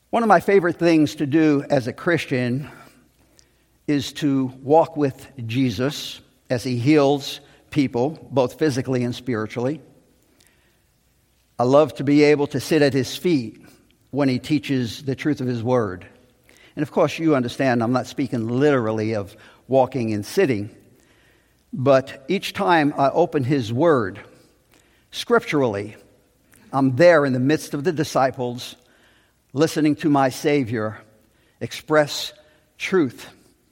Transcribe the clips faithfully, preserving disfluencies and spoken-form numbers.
One of my favorite things to do as a Christian is to walk with Jesus as he heals people, both physically and spiritually. I love to be able to sit at his feet when he teaches the truth of his word. And of course, you understand I'm not speaking literally of walking and sitting, but each time I open his word, scripturally, I'm there in the midst of the disciples, listening to my Savior express truth,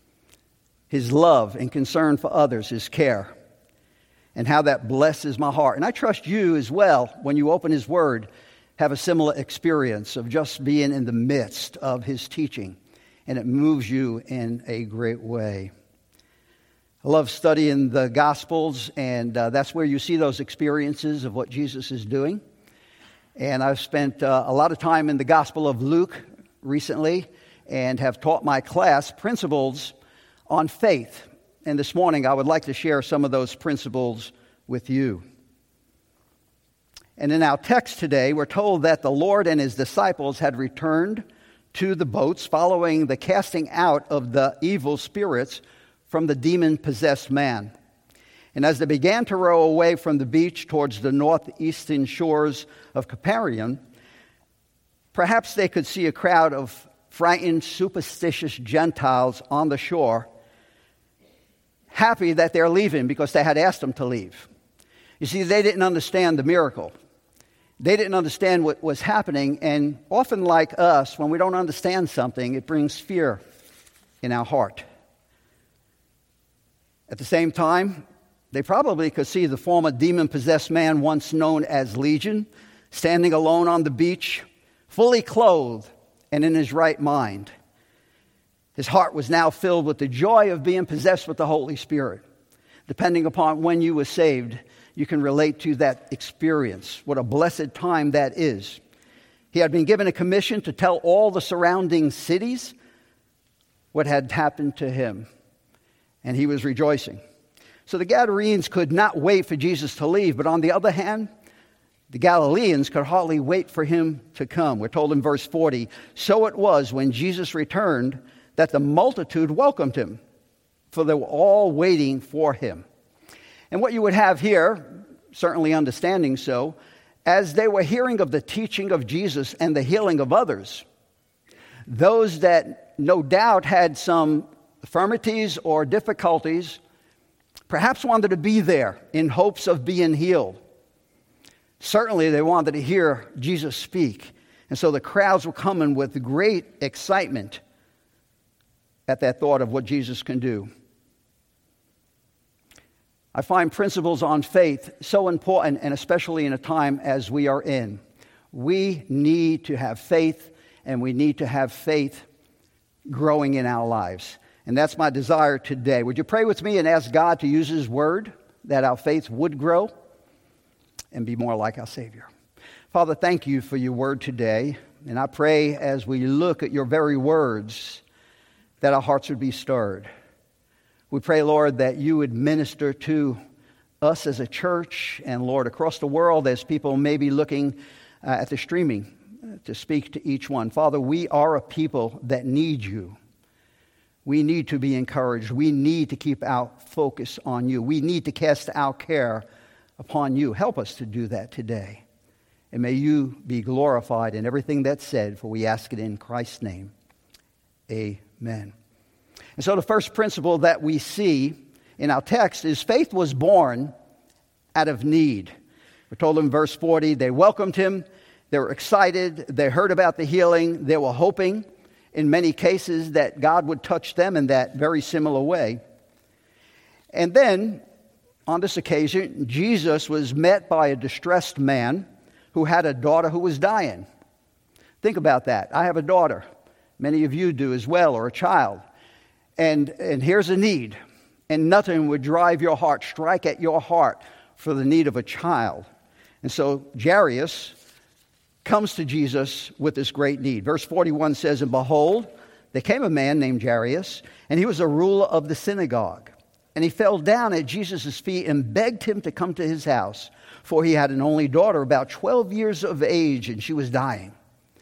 his love and concern for others, his care, and how that blesses my heart. And I trust you as well, when you open his word, have a similar experience of just being in the midst of his teaching, and it moves you in a great way. I love studying the Gospels, and uh, that's where you see those experiences of what Jesus is doing. And I've spent uh, a lot of time in the Gospel of Luke recently and have taught my class principles on faith. And this morning I would like to share some of those principles with you. And in our text today, we're told that the Lord and his disciples had returned to the boats following the casting out of the evil spirits from the demon-possessed man. And as they began to row away from the beach towards the northeastern shores of Capernaum, perhaps they could see a crowd of frightened, superstitious Gentiles on the shore, happy that they're leaving because they had asked them to leave. You see, they didn't understand the miracle. They didn't understand what was happening, and often like us, when we don't understand something, it brings fear in our heart. At the same time, they probably could see the former demon-possessed man, once known as Legion, standing alone on the beach, fully clothed and in his right mind. His heart was now filled with the joy of being possessed with the Holy Spirit. Depending upon when you were saved, you can relate to that experience. What a blessed time that is. He had been given a commission to tell all the surrounding cities what had happened to him, and he was rejoicing. So the Gadarenes could not wait for Jesus to leave, but on the other hand, the Galileans could hardly wait for him to come. We're told in verse forty, "So it was when Jesus returned that the multitude welcomed him, for they were all waiting for him." And what you would have here, certainly understanding so, as they were hearing of the teaching of Jesus and the healing of others, those that no doubt had some infirmities or difficulties perhaps wanted to be there in hopes of being healed. Certainly they wanted to hear Jesus speak. And so the crowds were coming with great excitement at that thought of what Jesus can do. I find principles on faith so important, and especially in a time as we are in. We need to have faith, and we need to have faith growing in our lives. And that's my desire today. Would you pray with me and ask God to use his word that our faith would grow and be more like our Savior? Father, thank you for your word today. And I pray as we look at your very words that our hearts would be stirred. We pray, Lord, that you would minister to us as a church and, Lord, across the world as people may be looking uh, at the streaming uh, to speak to each one. Father, we are a people that need you. We need to be encouraged. We need to keep our focus on you. We need to cast our care upon you. Help us to do that today. And may you be glorified in everything that's said, for we ask it in Christ's name. Amen. And so the first principle that we see in our text is faith was born out of need. We're told in verse forty, they welcomed him, they were excited, they heard about the healing, they were hoping in many cases that God would touch them in that very similar way. And then, on this occasion, Jesus was met by a distressed man who had a daughter who was dying. Think about that. I have a daughter. Many of you do as well, or a child. And, and here's a need. And nothing would drive your heart, strike at your heart for the need of a child. And so Jairus comes to Jesus with this great need. Verse forty-one says, "And behold, there came a man named Jairus, and he was a ruler of the synagogue. And he fell down at Jesus' feet and begged him to come to his house, for he had an only daughter, about twelve years of age, and she was dying.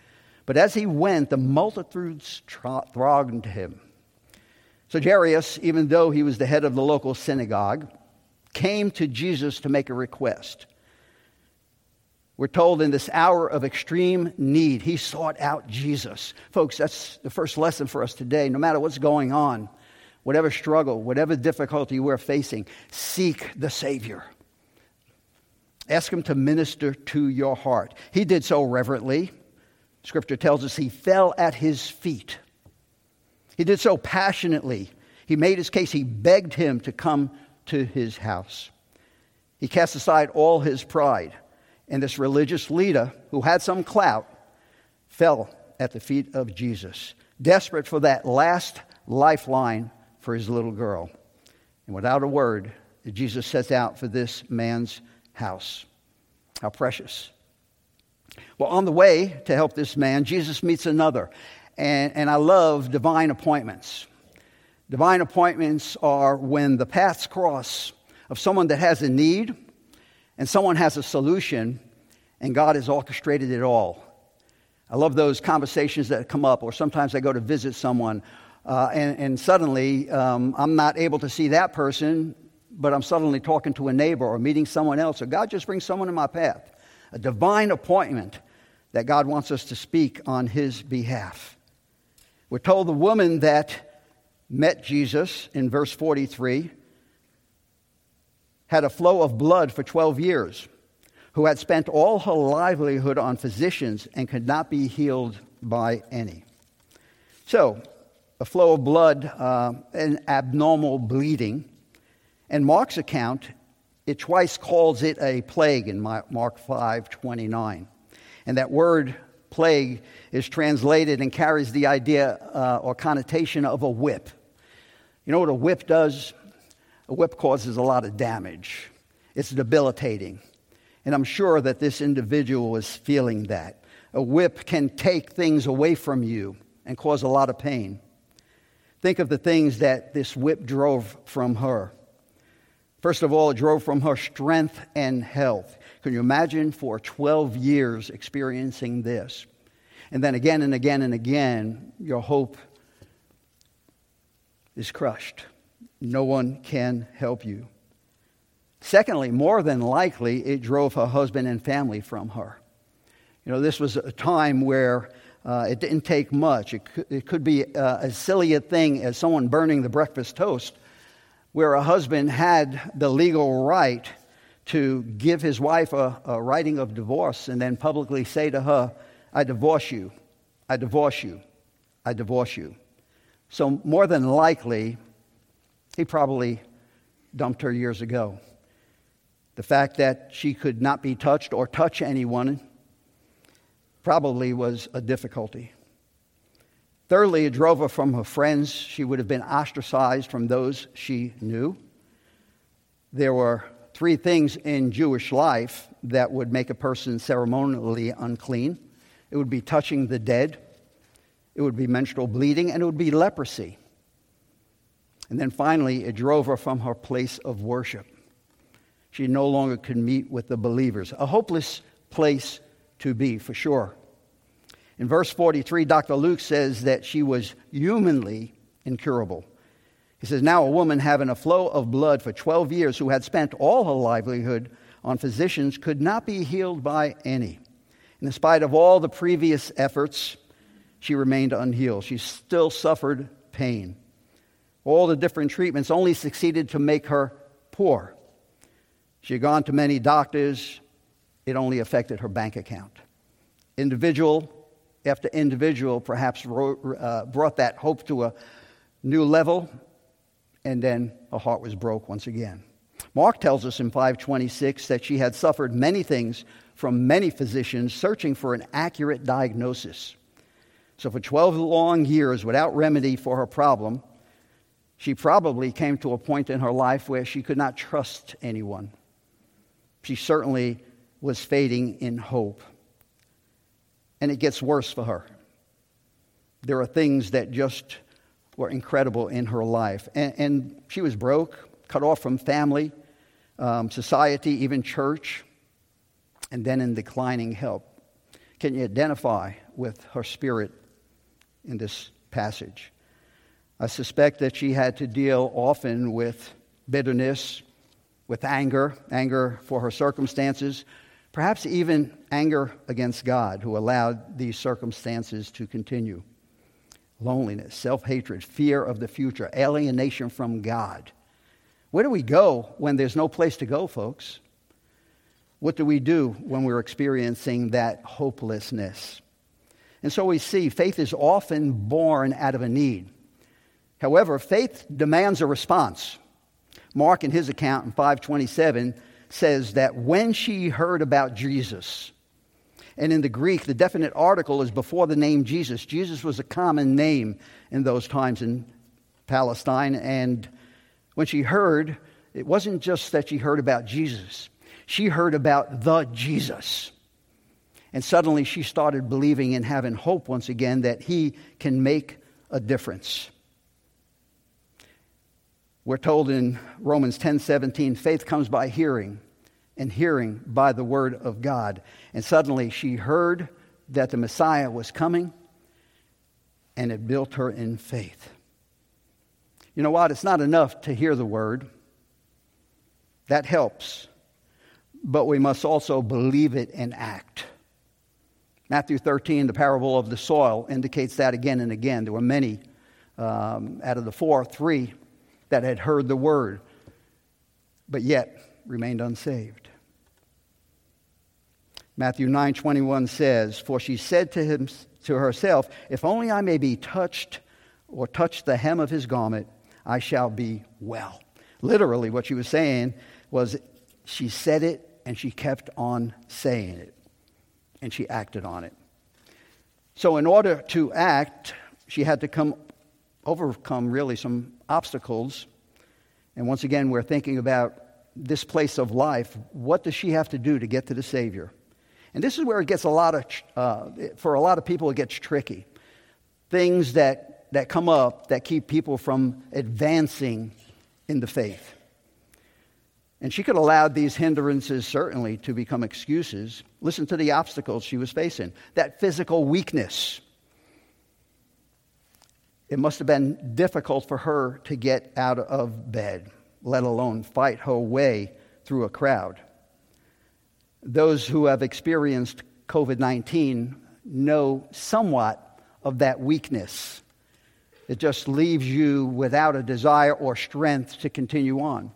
But as he went, the multitudes thronged him. So Jairus, even though he was the head of the local synagogue, came to Jesus to make a request. We're told in this hour of extreme need, he sought out Jesus. Folks, that's the first lesson for us today. No matter what's going on, whatever struggle, whatever difficulty we're facing, seek the Savior. Ask him to minister to your heart. He did so reverently. Scripture tells us he fell at his feet. He did so passionately. He made his case. He begged him to come to his house. He cast aside all his pride. And this religious leader, who had some clout, fell at the feet of Jesus, desperate for that last lifeline for his little girl. And without a word, Jesus sets out for this man's house. How precious. Well, on the way to help this man, Jesus meets another. And, and I love divine appointments. Divine appointments are when the paths cross of someone that has a need and someone has a solution, and God has orchestrated it all. I love those conversations that come up, or sometimes I go to visit someone, uh, and, and suddenly um, I'm not able to see that person, but I'm suddenly talking to a neighbor or meeting someone else, or God just brings someone in my path. A divine appointment that God wants us to speak on his behalf. We're told the woman that met Jesus in verse forty-three had a flow of blood for twelve years, who had spent all her livelihood on physicians and could not be healed by any. So, a flow of blood, uh, an abnormal bleeding. And Mark's account, it twice calls it a plague in Mark five twenty-nine. And that word plague is translated and carries the idea uh, or connotation of a whip. You know what a whip does? A whip causes a lot of damage. It's debilitating. And I'm sure that this individual was feeling that. A whip can take things away from you and cause a lot of pain. Think of the things that this whip drove from her. First of all, it drove from her strength and health. Can you imagine for twelve years experiencing this? And then again and again and again, your hope is crushed. No one can help you. Secondly, more than likely, it drove her husband and family from her. You know, this was a time where uh, it didn't take much. It could, it could be uh, as silly a thing as someone burning the breakfast toast, where a husband had the legal right to give his wife a, a writing of divorce and then publicly say to her, I divorce you, I divorce you, I divorce you. So more than likely, he probably dumped her years ago. The fact that she could not be touched or touch anyone probably was a difficulty. Thirdly, it drove her from her friends. She would have been ostracized from those she knew. There were three things in Jewish life that would make a person ceremonially unclean. It would be touching the dead, it would be menstrual bleeding, and it would be leprosy. And then finally, it drove her from her place of worship. She no longer could meet with the believers. A hopeless place to be, for sure. In verse forty-three, Doctor Luke says that she was humanly incurable. He says, now a woman having a flow of blood for twelve years, who had spent all her livelihood on physicians, could not be healed by any. And in spite of all the previous efforts, she remained unhealed. She still suffered pain. All the different treatments only succeeded to make her poor. She had gone to many doctors. It only affected her bank account. Individual after individual perhaps wrote, uh, brought that hope to a new level, and then her heart was broke once again. Mark tells us in five twenty-six that she had suffered many things from many physicians, searching for an accurate diagnosis. So for twelve long years, without remedy for her problem, she probably came to a point in her life where she could not trust anyone. She certainly was fading in hope. And it gets worse for her. There are things that just were incredible in her life. And, and she was broke, cut off from family, um, society, even church, and then in declining health. Can you identify with her spirit in this passage. I suspect that she had to deal often with bitterness, with anger, anger for her circumstances, perhaps even anger against God, who allowed these circumstances to continue. Loneliness, self-hatred, fear of the future, alienation from God. Where do we go when there's no place to go, folks? What do we do when we're experiencing that hopelessness? And so we see faith is often born out of a need. However, faith demands a response. Mark, in his account in five twenty-seven, says that when she heard about Jesus, and in the Greek, the definite article is before the name Jesus. Jesus was a common name in those times in Palestine. And when she heard, it wasn't just that she heard about Jesus. She heard about the Jesus. And suddenly she started believing and having hope once again that he can make a difference. We're told in Romans ten seventeen, faith comes by hearing, and hearing by the word of God. And suddenly she heard that the Messiah was coming, and it built her in faith. You know what? It's not enough to hear the word. That helps. But we must also believe it and act. Matthew thirteen, the parable of the soil, indicates that again and again. There were many, um, out of the four, three that had heard the word, but yet remained unsaved. Matthew nine twenty-one says, "For she said to him, to herself, if only I may be touched or touch the hem of his garment, I shall be well." Literally, what she was saying was she said it and she kept on saying it, and she acted on it. So in order to act, she had to come overcome really some obstacles. And once again, we're thinking about this place of life. What does she have to do to get to the Savior? And this is where it gets a lot of, uh, for a lot of people, it gets tricky. Things that, that come up that keep people from advancing in the faith. And she could allow these hindrances certainly to become excuses. Listen to the obstacles she was facing. That physical weakness. It must have been difficult for her to get out of bed, let alone fight her way through a crowd. Those who have experienced covid nineteen know somewhat of that weakness. It just leaves you without a desire or strength to continue on.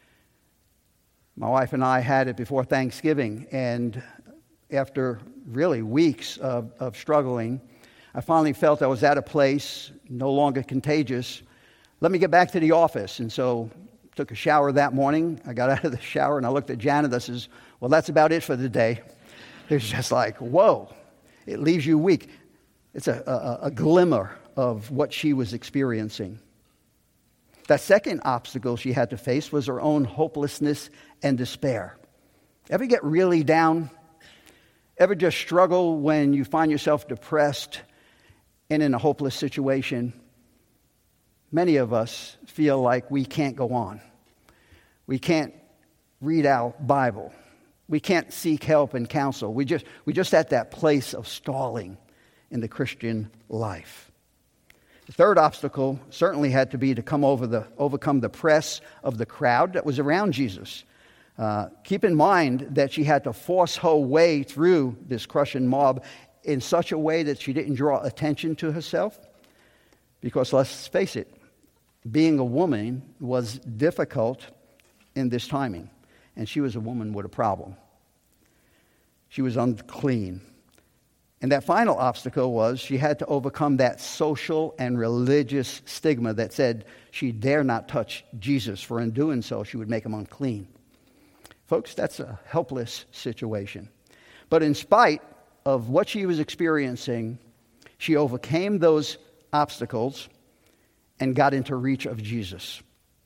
My wife and I had it before Thanksgiving, and after really weeks of, of struggling, I finally felt I was at a place no longer contagious. Let me get back to the office. And so took a shower that morning. I got out of the shower and I looked at Janet. I says, well, that's about it for the day. It's just like, whoa, it leaves you weak. It's a, a, a glimmer of what she was experiencing. That second obstacle she had to face was her own hopelessness and despair. Ever get really down? Ever just struggle when you find yourself depressed and in a hopeless situation? Many of us feel like we can't go on. We can't read our Bible. We can't seek help and counsel. We just, we're just at that place of stalling in the Christian life. The third obstacle certainly had to be to come over the, overcome the press of the crowd that was around Jesus. Uh, keep in mind that she had to force her way through this crushing mob in such a way that she didn't draw attention to herself. Because let's face it, being a woman was difficult in this timing. And she was a woman with a problem. She was unclean. And that final obstacle was she had to overcome that social and religious stigma that said she dare not touch Jesus, for in doing so she would make him unclean. Folks, that's a helpless situation. But in spite of what she was experiencing, she overcame those obstacles and got into reach of Jesus.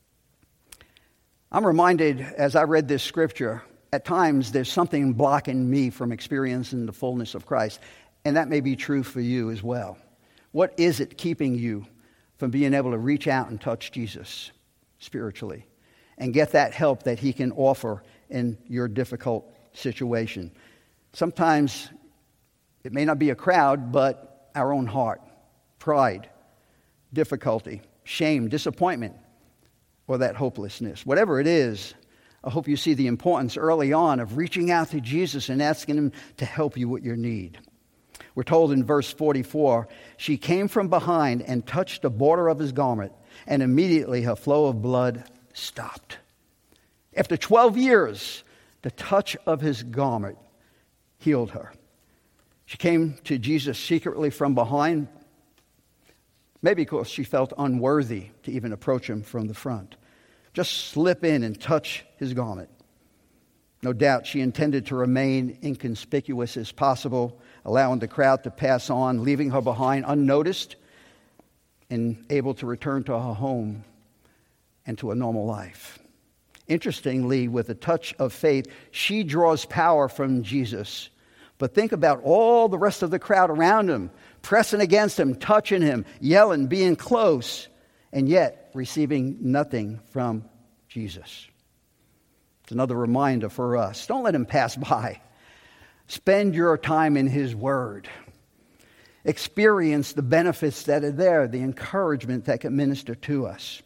I'm reminded as I read this scripture, at times there's something blocking me from experiencing the fullness of Christ. And that may be true for you as well. What is it keeping you from being able to reach out and touch Jesus spiritually and get that help that he can offer in your difficult situation? Sometimes It may not be a crowd, but our own heart, pride, difficulty, shame, disappointment, or that hopelessness. Whatever it is, I hope you see the importance early on of reaching out to Jesus and asking him to help you with your need. We're told in verse forty-four, she came from behind and touched the border of his garment, and immediately her flow of blood stopped. After twelve years, the touch of his garment healed her. She came to Jesus secretly from behind, maybe because she felt unworthy to even approach him from the front. Just slip in and touch his garment. No doubt she intended to remain inconspicuous as possible, allowing the crowd to pass on, leaving her behind unnoticed and able to return to her home and to a normal life. Interestingly, with a touch of faith, she draws power from Jesus. But think about all the rest of the crowd around him, pressing against him, touching him, yelling, being close, and yet receiving nothing from Jesus. It's another reminder for us. Don't let him pass by. Spend your time in his word. Experience the benefits that are there, the encouragement that can minister to us.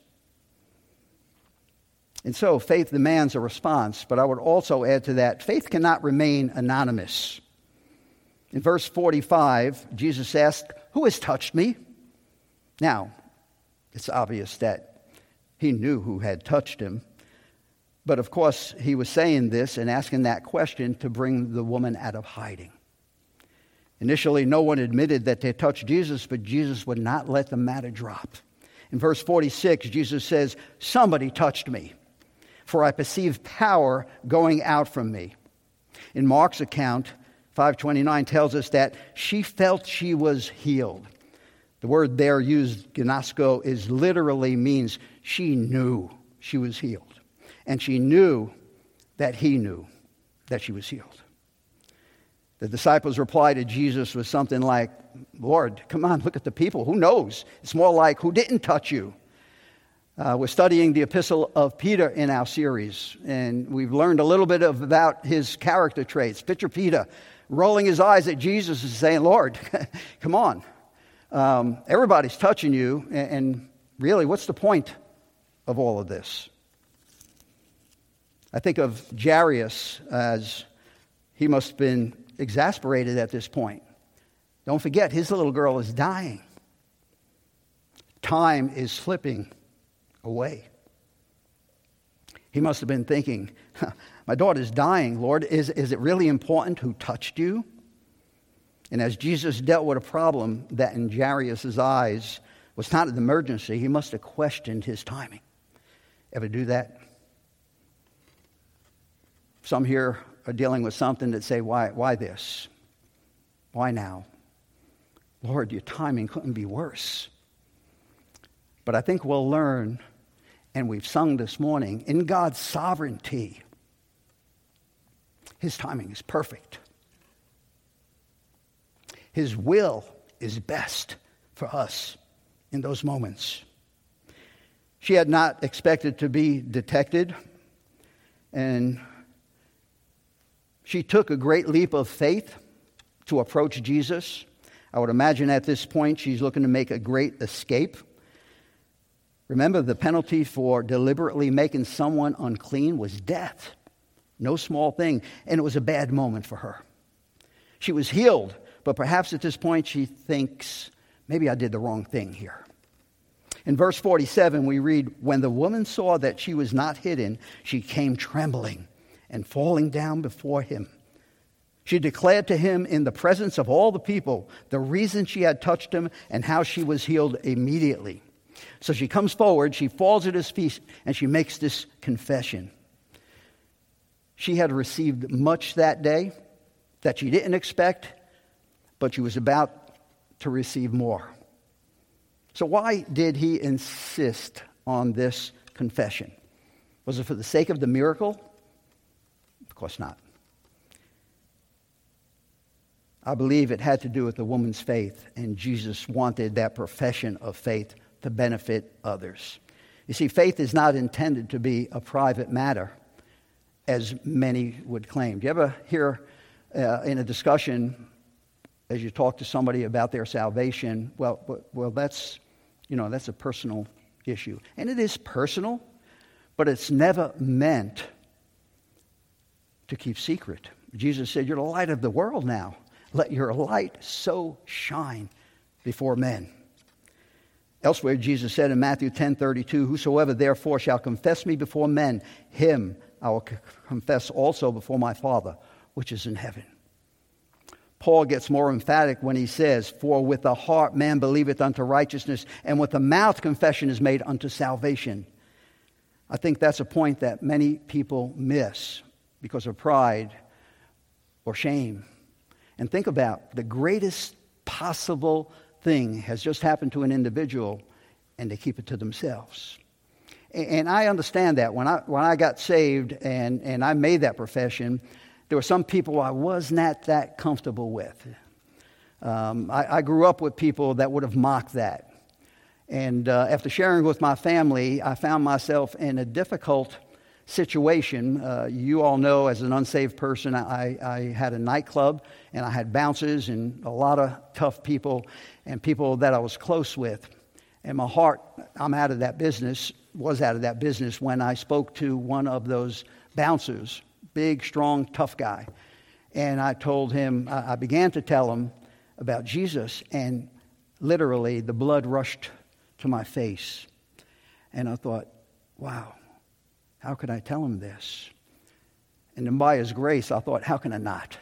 And so faith demands a response, but I would also add to that, faith cannot remain anonymous. In verse forty-five, Jesus asked, "Who has touched me?" Now, it's obvious that he knew who had touched him. But of course, he was saying this and asking that question to bring the woman out of hiding. Initially, no one admitted that they touched Jesus, but Jesus would not let the matter drop. In verse forty-six, Jesus says, "Somebody touched me, for I perceive power going out from me." In Mark's account, five twenty-nine tells us that she felt she was healed. The word there used, gnosko, is literally means she knew she was healed. And she knew that he knew that she was healed. The disciples' reply to Jesus was something like, "Lord, come on, look at the people. Who knows?" It's more like, "Who didn't touch you?" Uh, we're studying the epistle of Peter in our series, and we've learned a little bit of, about his character traits. Picture Peter rolling his eyes at Jesus and saying, "Lord, come on. Um, everybody's touching you, and, and really, what's the point of all of this?" I think of Jairus as he must have been exasperated at this point. Don't forget, his little girl is dying. Time is slipping away. He must have been thinking, "My daughter's dying, Lord. Is, is it really important who touched you?" And as Jesus dealt with a problem that in Jairus' eyes was not an emergency, he must have questioned his timing. Ever do that? Some here are dealing with something that say, why, why this? Why now? Lord, your timing couldn't be worse. But I think we'll learn, and we've sung this morning, in God's sovereignty, his timing is perfect. His will is best for us in those moments. She had not expected to be detected, and she took a great leap of faith to approach Jesus. I would imagine at this point she's looking to make a great escape. Remember, the penalty for deliberately making someone unclean was death. No small thing. And it was a bad moment for her. She was healed, but perhaps at this point she thinks, maybe I did the wrong thing here. In verse forty-seven, we read, "When the woman saw that she was not hidden, she came trembling and falling down before him. She declared to him in the presence of all the people the reason she had touched him and how she was healed immediately." So she comes forward, she falls at his feet, and she makes this confession. She had received much that day that she didn't expect, but she was about to receive more. So why did he insist on this confession? Was it for the sake of the miracle? Of course not. I believe it had to do with the woman's faith, and Jesus wanted that profession of faith to benefit others. You see, faith is not intended to be a private matter, as many would claim. Do you ever hear uh, in a discussion as you talk to somebody about their salvation, well, well, that's, you know, that's a personal issue. And it is personal, but it's never meant to keep secret. Jesus said, you're the light of the world now. Let your light so shine before men. Elsewhere, Jesus said in Matthew ten thirty-two, whosoever therefore shall confess me before men, him I will c- confess also before my Father, which is in heaven. Paul gets more emphatic when he says, for with the heart man believeth unto righteousness, and with the mouth confession is made unto salvation. I think that's a point that many people miss because of pride or shame. And think about the greatest possible thing has just happened to an individual, and they keep it to themselves. And I understand that. When I when I got saved and, and I made that profession, there were some people I was not that comfortable with. Um, I, I grew up with people that would have mocked that. And uh, after sharing with my family, I found myself in a difficult situation. Uh, you all know, as an unsaved person, I, I had a nightclub, and I had bouncers and a lot of tough people and people that I was close with. And my heart, I'm out of that business, was out of that business when I spoke to one of those bouncers, big, strong, tough guy. And I told him, I began to tell him about Jesus, and literally the blood rushed to my face. And I thought, wow, how could I tell him this? And then by his grace, I thought, how can I not?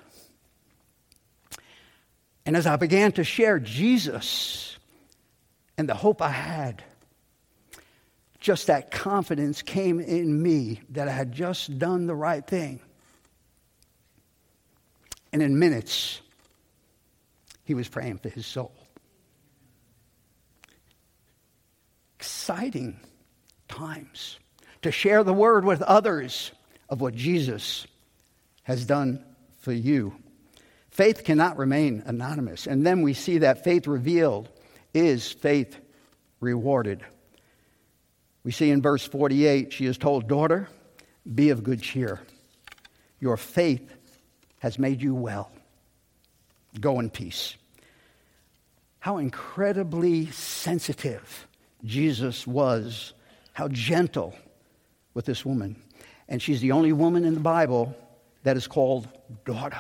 And as I began to share Jesus and the hope I had, just that confidence came in me that I had just done the right thing. And in minutes, he was praying for his soul. Exciting times to share the word with others of what Jesus has done for you. Faith cannot remain anonymous. And then we see that faith revealed is faith rewarded. We see in verse forty-eight, she is told, daughter, be of good cheer. Your faith has made you well. Go in peace. How incredibly sensitive Jesus was. How gentle with this woman. And she's the only woman in the Bible that is called daughter.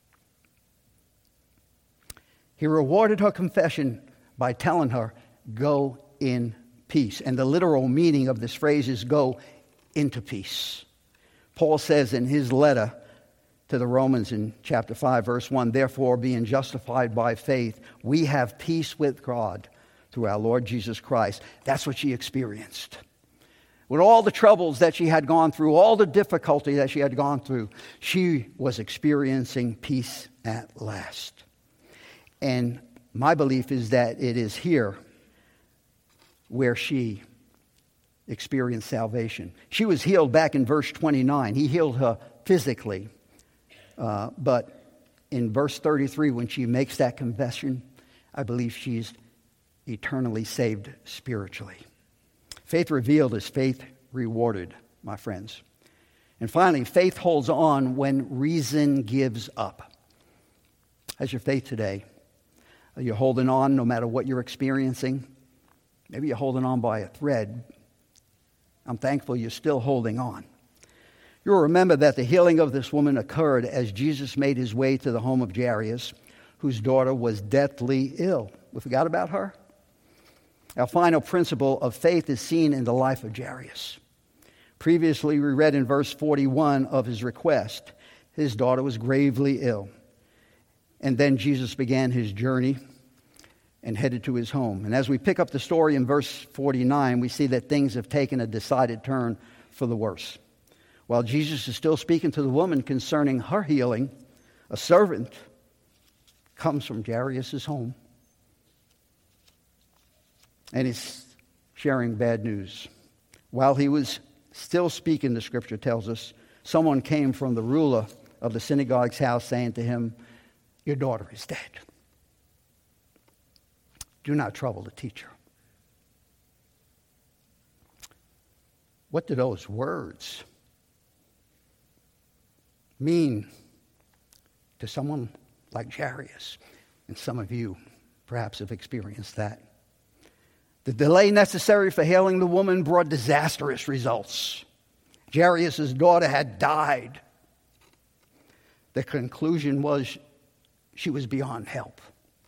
He rewarded her confession by telling her, go in peace. And the literal meaning of this phrase is go into peace. Paul says in his letter to the Romans in chapter five, verse one, therefore, being justified by faith, we have peace with God through our Lord Jesus Christ. That's what she experienced. With all the troubles that she had gone through, all the difficulty that she had gone through, she was experiencing peace at last. And my belief is that it is here where she experienced salvation. She was healed back in verse twenty-nine. He healed her physically. Uh, but in verse thirty-three, when she makes that confession, I believe she's eternally saved spiritually. Faith revealed is faith rewarded, my friends. And finally, faith holds on when reason gives up. How's your faith today? Are you holding on no matter what you're experiencing? Maybe you're holding on by a thread. I'm thankful you're still holding on. You'll remember that the healing of this woman occurred as Jesus made his way to the home of Jairus, whose daughter was deathly ill. We forgot about her? Our final principle of faith is seen in the life of Jairus. Previously, we read in verse forty-one of his request, his daughter was gravely ill. And then Jesus began his journey and headed to his home. And as we pick up the story in verse forty-nine, we see that things have taken a decided turn for the worse. While Jesus is still speaking to the woman concerning her healing, a servant comes from Jairus' home. And he's sharing bad news. While he was still speaking, the scripture tells us, someone came from the ruler of the synagogue's house saying to him, your daughter is dead. Do not trouble the teacher. What do those words mean to someone like Jairus? And some of you perhaps have experienced that. The delay necessary for healing the woman brought disastrous results. Jairus' daughter had died. The conclusion was she was beyond help.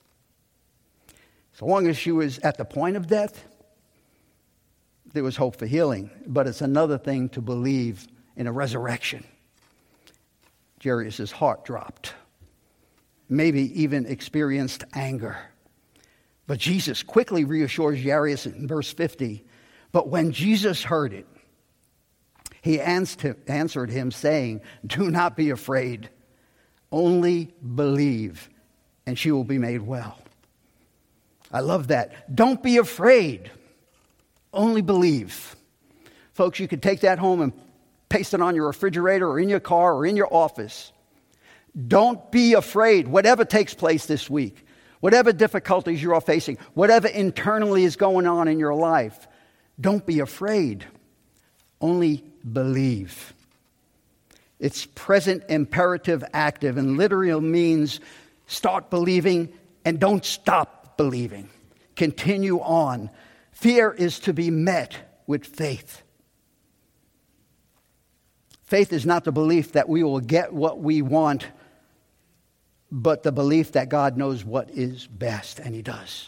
So long as she was at the point of death, there was hope for healing. But it's another thing to believe in a resurrection. Jairus' heart dropped, maybe even experienced anger. But Jesus quickly reassures Jairus in verse fifty. But when Jesus heard it, he answered him saying, "Do not be afraid. Only believe, and she will be made well." I love that. Don't be afraid. Only believe. Folks, you could take that home and paste it on your refrigerator or in your car or in your office. Don't be afraid, whatever takes place this week, whatever difficulties you are facing, whatever internally is going on in your life. Don't be afraid. Only believe. It's present imperative active and literally means start believing and don't stop believing. Continue on. Fear is to be met with faith. Faith is not the belief that we will get what we want, but the belief that God knows what is best, and He does.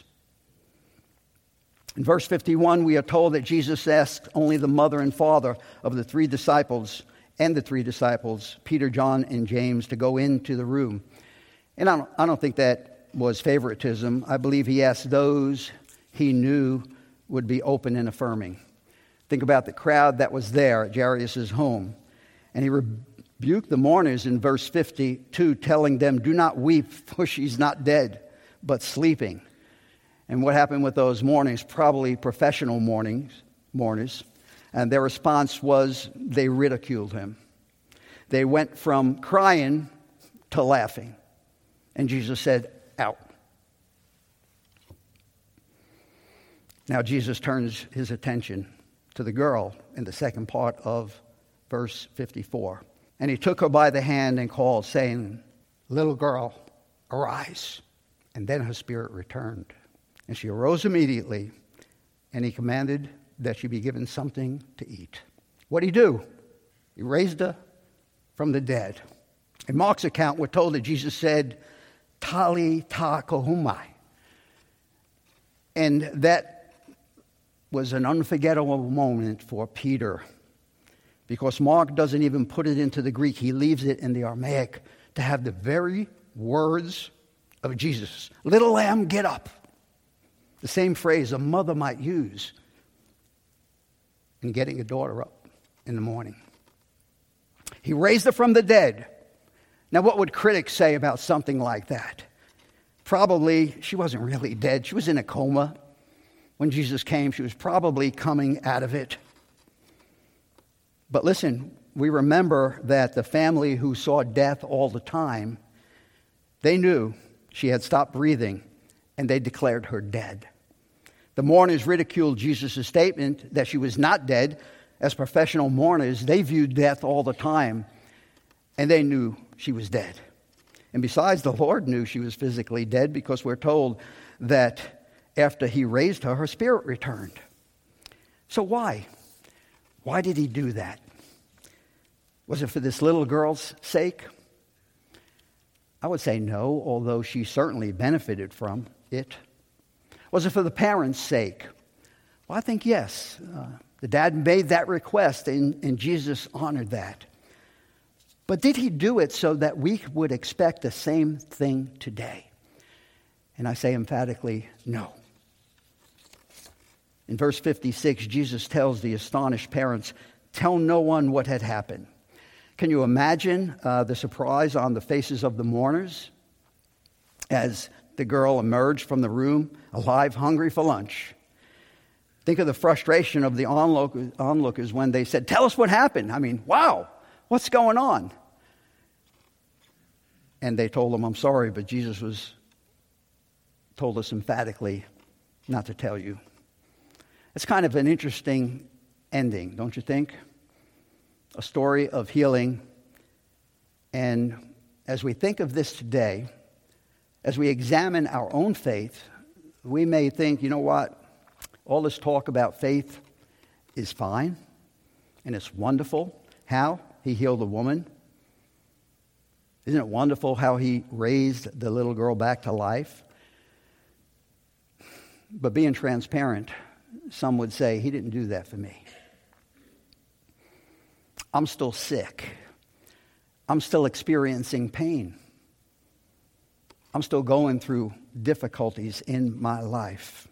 In verse fifty-one, we are told that Jesus asked only the mother and father of the three disciples and the three disciples, Peter, John, and James, to go into the room. And I don't, I don't think that was favoritism. I believe He asked those He knew would be open and affirming. Think about the crowd that was there at Jairus' home. And He rebuked the mourners in verse fifty-two, telling them, "Do not weep, for she's not dead, but sleeping." And what happened with those mourners? Probably professional mournings, mourners. And their response was they ridiculed Him. They went from crying to laughing. And Jesus said, "Out." Now Jesus turns His attention to the girl in the second part of verse fifty-four. And He took her by the hand and called, saying, "Little girl, arise." And then her spirit returned. And she arose immediately, and He commanded that she be given something to eat. What did He do? He raised her from the dead. In Mark's account, we're told that Jesus said, "Talitha koumai." And that was an unforgettable moment for Peter, because Mark doesn't even put it into the Greek. He leaves it in the Aramaic to have the very words of Jesus. "Little lamb, get up." The same phrase a mother might use in getting a daughter up in the morning. He raised her from the dead. Now, what would critics say about something like that? Probably she wasn't really dead. She was in a coma. When Jesus came, she was probably coming out of it. But listen, we remember that the family who saw death all the time, they knew she had stopped breathing, and they declared her dead. The mourners ridiculed Jesus' statement that she was not dead. As professional mourners, they viewed death all the time, and they knew she was dead. And besides, the Lord knew she was physically dead, because we're told that after He raised her, her spirit returned. So why? Why did He do that? Was it for this little girl's sake? I would say no, although she certainly benefited from it. Was it for the parents' sake? Well, I think yes. Uh, the dad made that request, and, and Jesus honored that. But did He do it so that we would expect the same thing today? And I say emphatically, no. In verse fifty-six, Jesus tells the astonished parents, "Tell no one what had happened." Can you imagine uh, the surprise on the faces of the mourners as the girl emerged from the room, alive, hungry for lunch? Think of the frustration of the onlookers when they said, "Tell us what happened." I mean, wow, what's going on? And they told them, "I'm sorry," but Jesus was told us emphatically not to tell you. It's kind of an interesting ending, don't you think? A story of healing. And as we think of this today, As we examine our own faith, we may think, you know what? All this talk about faith is fine, and it's wonderful. How? He healed a woman. Isn't it wonderful how he raised the little girl back to life? But being transparent, some would say, he didn't do that for me. I'm still sick. I'm still experiencing pain. I'm still going through difficulties in my life.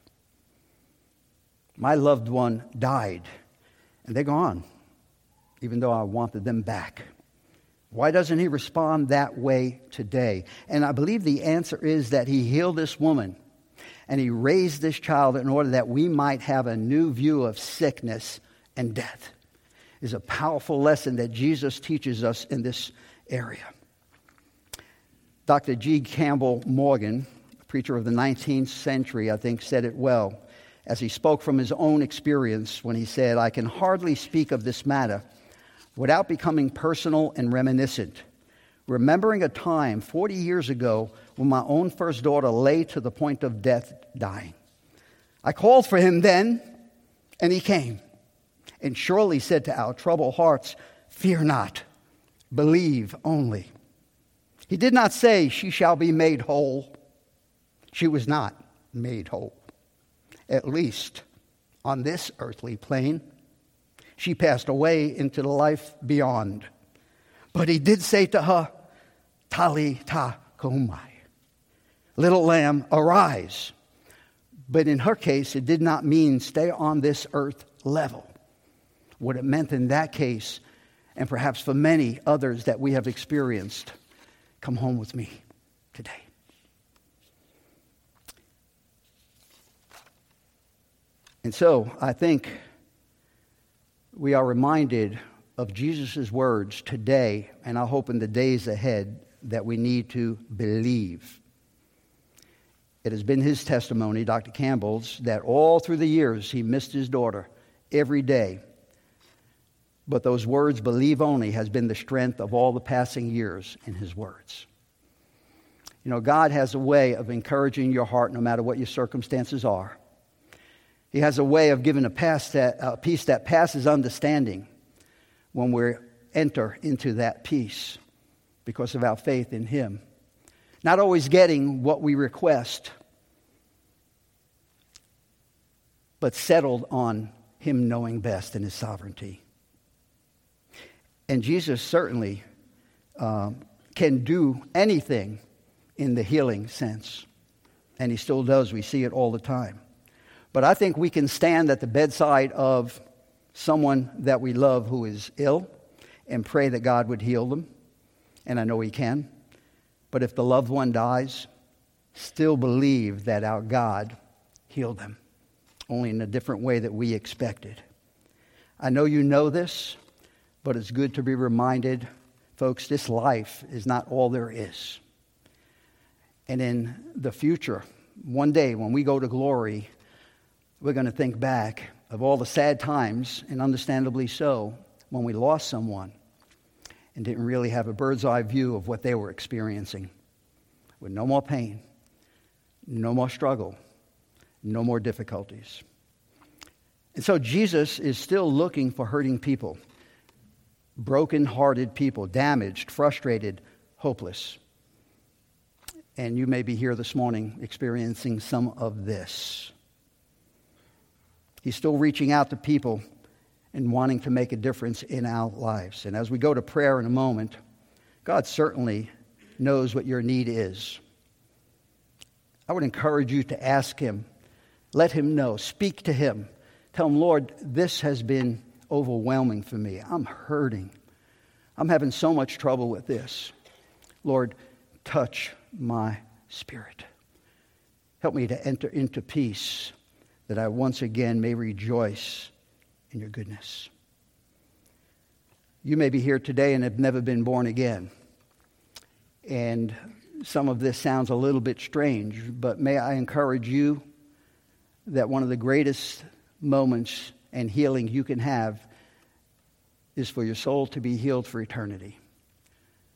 My loved one died, and they're gone, even though I wanted them back. Why doesn't he respond that way today? And I believe the answer is that he healed this woman, and he raised this child in order that we might have a new view of sickness and death. It's a powerful lesson that Jesus teaches us in this area. Doctor G. Campbell Morgan, a preacher of the nineteenth century, I think, said it well as he spoke from his own experience when he said, I can hardly speak of this matter without becoming personal and reminiscent, remembering a time forty years ago when my own first daughter lay to the point of death, dying. I called for him then, and he came, and surely said to our troubled hearts, fear not, believe only. He did not say, she shall be made whole. She was not made whole, at least on this earthly plane. She passed away into the life beyond. But he did say to her, Talitha kumai, little lamb, arise. But in her case, it did not mean stay on this earth level. What it meant in that case, and perhaps for many others that we have experienced, come home with me today. And so I think we are reminded of Jesus' words today, and I hope in the days ahead, that we need to believe. It has been his testimony, Doctor Campbell's, that all through the years he missed his daughter every day. But those words, believe only, has been the strength of all the passing years in his words. You know, God has a way of encouraging your heart no matter what your circumstances are. He has a way of giving a, pass that, a peace that passes understanding when we enter into that peace because of our faith in him. Not always getting what we request, but settled on him knowing best in his sovereignty. And Jesus certainly um, can do anything in the healing sense. And he still does. We see it all the time. But I think we can stand at the bedside of someone that we love who is ill and pray that God would heal them. And I know he can. But if the loved one dies, still believe that our God healed them, only in a different way that we expected. I know you know this, but it's good to be reminded, folks, this life is not all there is. And in the future, one day when we go to glory, we're going to think back of all the sad times, and understandably so, when we lost someone and didn't really have a bird's eye view of what they were experiencing, with no more pain, no more struggle, no more difficulties. And so Jesus is still looking for hurting people, broken-hearted people, damaged, frustrated, hopeless. And you may be here this morning experiencing some of this. He's still reaching out to people and wanting to make a difference in our lives. And as we go to prayer in a moment, God certainly knows what your need is. I would encourage you to ask him. Let him know. Speak to him. Tell him, Lord, this has been overwhelming for me. I'm hurting. I'm having so much trouble with this. Lord, touch my spirit. Help me to enter into peace, that I once again may rejoice in your goodness. You may be here today and have never been born again. And some of this sounds a little bit strange, but may I encourage you that one of the greatest moments and healing you can have is for your soul to be healed for eternity.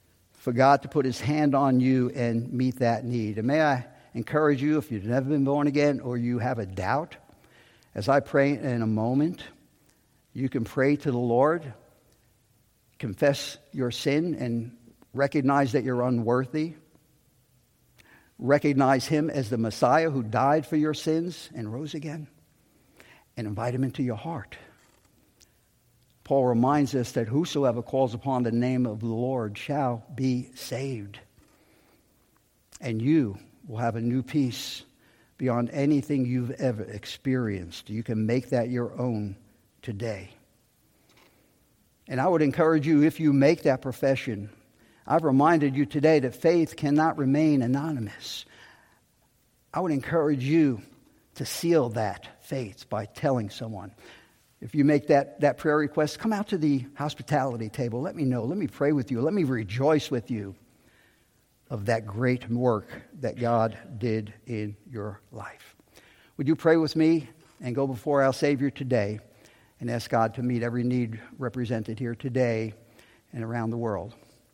for God to put his hand on you and meet that need. And may I encourage you, if you've never been born again or you have a doubt, as I pray in a moment, you can pray to the Lord, confess your sin, and recognize that you're unworthy. Recognize him as the Messiah who died for your sins and rose again, and invite him into your heart. Paul reminds us that whosoever calls upon the name of the Lord shall be saved. And you will have a new peace beyond anything you've ever experienced. You can make that your own today. And I would encourage you, if you make that profession, I've reminded you today that faith cannot remain anonymous. I would encourage you to seal that faith by telling someone. If you make that, that prayer request, come out to the hospitality table. Let me know. Let me pray with you. Let me rejoice with you of that great work that God did in your life. Would you pray with me and go before our Savior today and ask God to meet every need represented here today and around the world?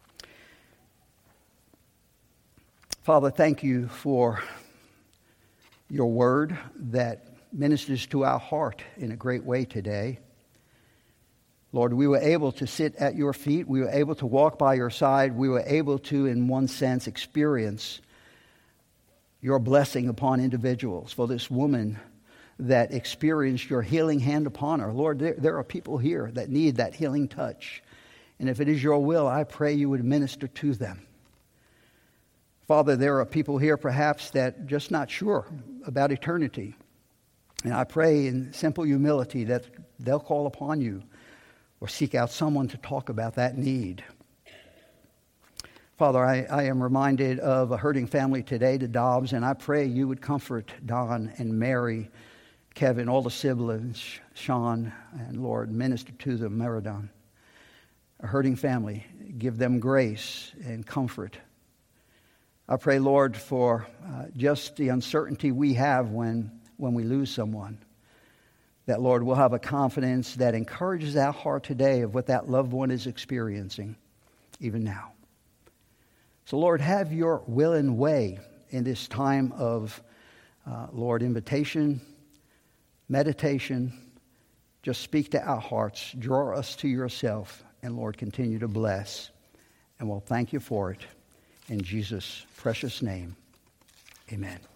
Father, thank you for your word that ministers to our heart in a great way today. Lord, we were able to sit at your feet. We were able to walk by your side. We were able to, in one sense, experience your blessing upon individuals. For this woman that experienced your healing hand upon her, Lord, there, there are people here that need that healing touch. And if it is your will, I pray you would minister to them. Father, there are people here perhaps that just not sure about eternity. And I pray in simple humility that they'll call upon you or seek out someone to talk about that need. Father, I, I am reminded of a hurting family today, the Dobbs, and I pray you would comfort Don and Mary, Kevin, all the siblings, Sean, and Lord, minister to them, Meridon. A hurting family, give them grace and comfort. I pray, Lord, for uh, just the uncertainty we have when, when we lose someone. That, Lord, we'll have a confidence that encourages our heart today of what that loved one is experiencing, even now. So, Lord, have your will and way in this time of, uh, Lord, invitation, meditation. Just speak to our hearts, draw us to yourself, and, Lord, continue to bless. And we'll thank you for it. In Jesus' precious name, amen.